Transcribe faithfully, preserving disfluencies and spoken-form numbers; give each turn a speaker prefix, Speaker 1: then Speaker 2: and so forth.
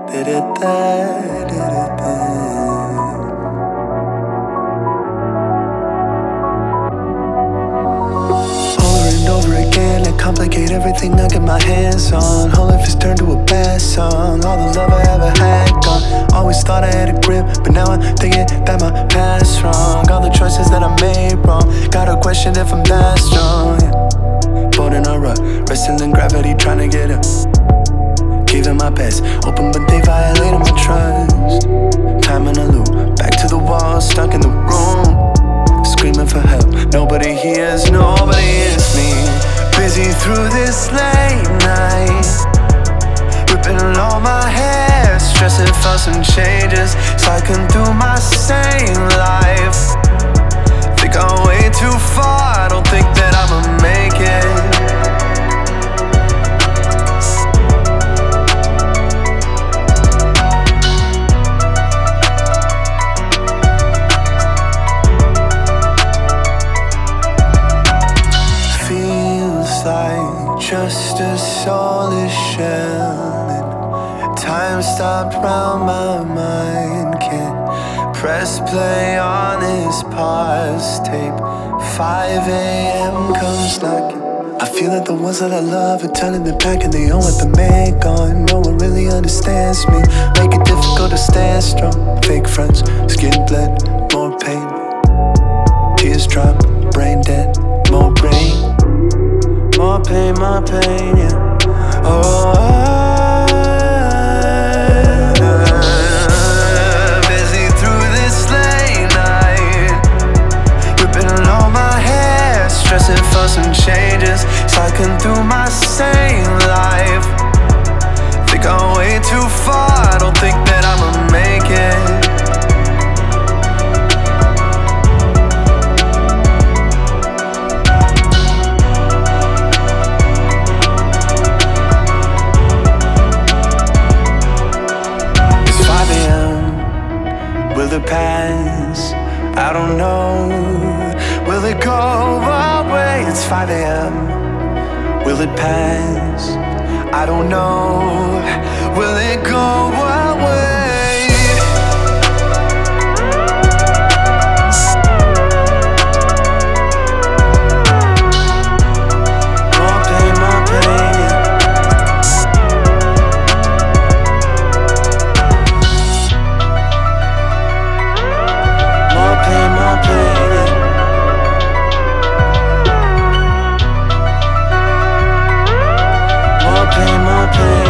Speaker 1: and over again and complicate everything I get my hands on. Whole life is turned to a bad song. All the love I ever had gone. Always thought I had a grip, but now I'm thinking that my past's wrong. All the choices that I made wrong. Gotta question if I'm that strong, yeah. Boat in a rut, wrestling gravity, trying to get up. Giving my best, open but they violated my trust. Time in a loop, back to the wall, stuck in the room. Screaming for help, nobody hears, nobody hears me. Busy through this late night, ripping all my hair, stressing for some changes, cycling through my same life. Think I'm way too far, I don't think that I'ma make it. Just a soulless shell, and time stopped round my mind. Can't press play on this pause tape. five a.m. comes knocking. I feel that the ones that I love are turning their back and they don't want the man gone. No one really understands me, make it difficult to stand strong. Fake friends, skin bled, more pain. Tears drop, brain dead, more brain. More pain, more pain, yeah. Oh, I'm busy through this late night, ripping all my hair, stressing for some changes, cycling through my same life. Think I'm way too far, I don't think that I'ma make it. Will it pass? I don't know. Will it go away? It's five a.m. Will it pass? I don't know. Will it go away? More pain, more pain, yeah. More pain, more pain, yeah. More pain, more pain.